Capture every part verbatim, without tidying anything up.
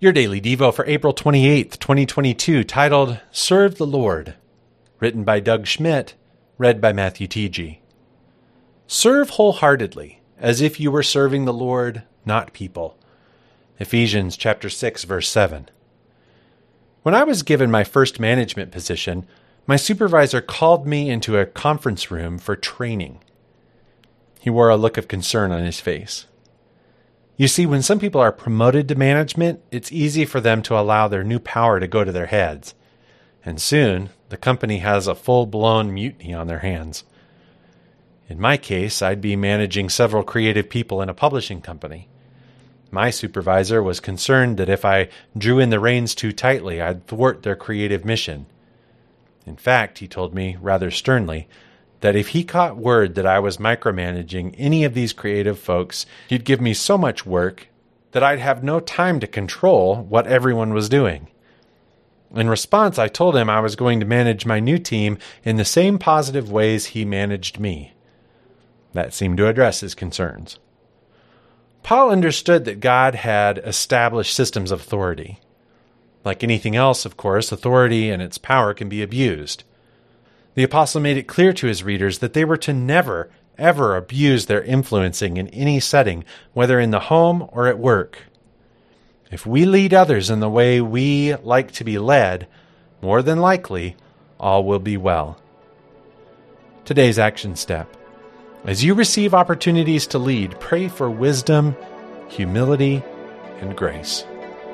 Your Daily Devo for April twenty-eighth, twenty twenty-two, titled Serve the Lord, written by Doug Schmidt, read by Matthew T G. Serve wholeheartedly, as if you were serving the Lord, not people. Ephesians chapter six, verse seven. When I was given my first management position, my supervisor called me into a conference room for training. He wore a look of concern on his face. You see, when some people are promoted to management, it's easy for them to allow their new power to go to their heads. And soon, the company has a full-blown mutiny on their hands. In my case, I'd be managing several creative people in a publishing company. My supervisor was concerned that if I drew in the reins too tightly, I'd thwart their creative mission. In fact, he told me, rather sternly, that if he caught word that I was micromanaging any of these creative folks, he'd give me so much work that I'd have no time to control what everyone was doing. In response, I told him I was going to manage my new team in the same positive ways he managed me. That seemed to address his concerns. Paul understood that God had established systems of authority. Like anything else, of course, authority and its power can be abused. The apostle made it clear to his readers that they were to never, ever abuse their influencing in any setting, whether in the home or at work. If we lead others in the way we like to be led, more than likely, all will be well. Today's action step. As you receive opportunities to lead, pray for wisdom, humility, and grace.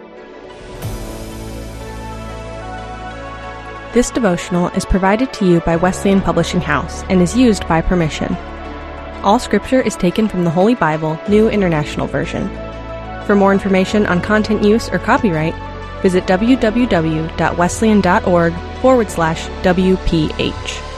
This devotional is provided to you by Wesleyan Publishing House and is used by permission. All scripture is taken from the Holy Bible, New International Version. For more information on content use or copyright, visit www.wesleyan.org forward slash WPH.